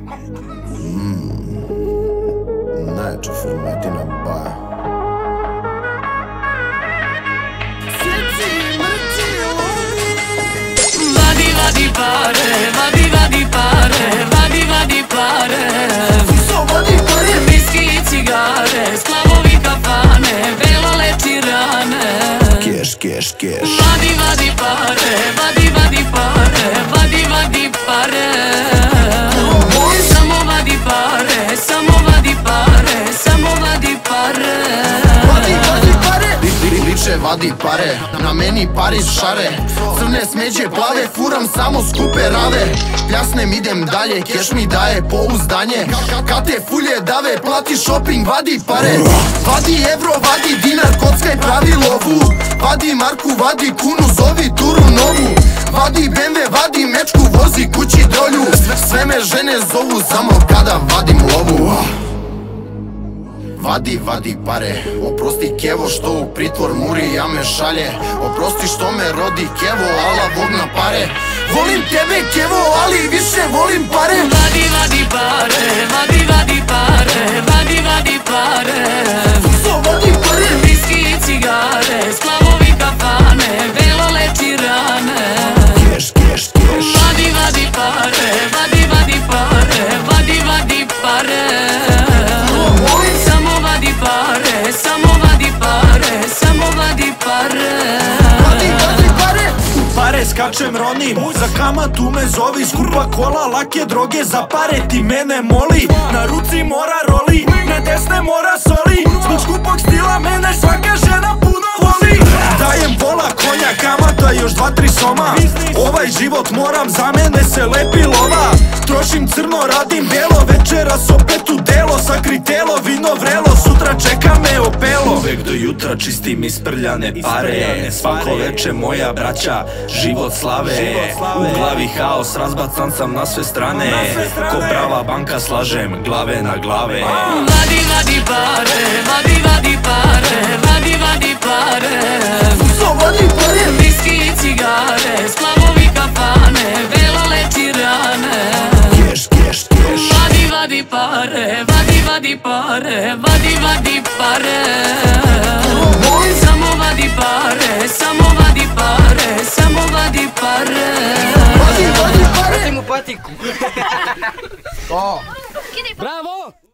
Najjača Fermetina baja. Vadi, vadi pare, vadi, vadi pare, vadi, vadi pare. Vadi pare. Viski i cigare, sklavovi kafane, velo leči rane. Keš, keš, keš. Vadi, vadi pare, vadi, vadi pare, vadi, vadi pare. Samo vadi pare, samo vadi pare, samo vadi pare. Vadi, vadi pare. Liče vadi pare, na meni Pariz šare. Crne smeđe plave, furam samo skupe rave. Pljasnem idem dalje, keš mi daje pouzdanje. Kate fulje dave, plati shopping, vadi pare. Vadi evro, vadi dinar, kockaj pravi lovu. Vadi marku, vadi kunu, zovi turu novu. Vadi BMW, vadi mečku, vozi kući dolju. Sve me žene zovu samo kada vadim lovu. Vadi, vadi pare, oprosti kevo što u pritvor muri ja me šalje. Oprosti što me rodi kevo, ala Bog na pare. Volim tebe kevo, ali više volim pare. Vadi, vadi pare, vadi, vadi pare, vadi, vadi pare. Vadi pare. Viski i cigare, sklavovi kafane, velo leči rane. Keš, keš, keš. Vadi, vadi pare, vadi, vadi pare, vadi, vadi pare. Samo vadi pare, samo vadi pare, samo vadi pare. Vadi, vadi pare. Pare skačem ronim, za kamatu me zovi. Skurva kola, lake droge, za pare ti mene moli. Na ruci mora roli, na desne mora soli. Zbog skupog stila mene svaka žena puno voli. Dajem pola konja, kamata još 2-3 soma. Ovaj život moram, za mene se lepi lova. Trošim crno, radim belo, večeras opet u delo. Sakri telo, vino vrelo, sutra čeka me opelo. Uvek do jutra čistim isprljane pare. Svako veče moja braća, život slave. U glavi haos, razbacan sam na sve strane. Ko prava banka slažem, glave na glave. Vadi, vadi pare, vadi, vadi pare, vadi, vadi pare. Vadi pare. Viski i cigare, sklavovi kafane, velo leči rane. Keš, keš, keš. Vadi, vadi pare, vadi, vadi pare, vadi, vadi pare. Samo vadi pare, samo vadi pare, samo vadi pare. Vadi, vadi pare. Daj mu patiku. To. Bravo!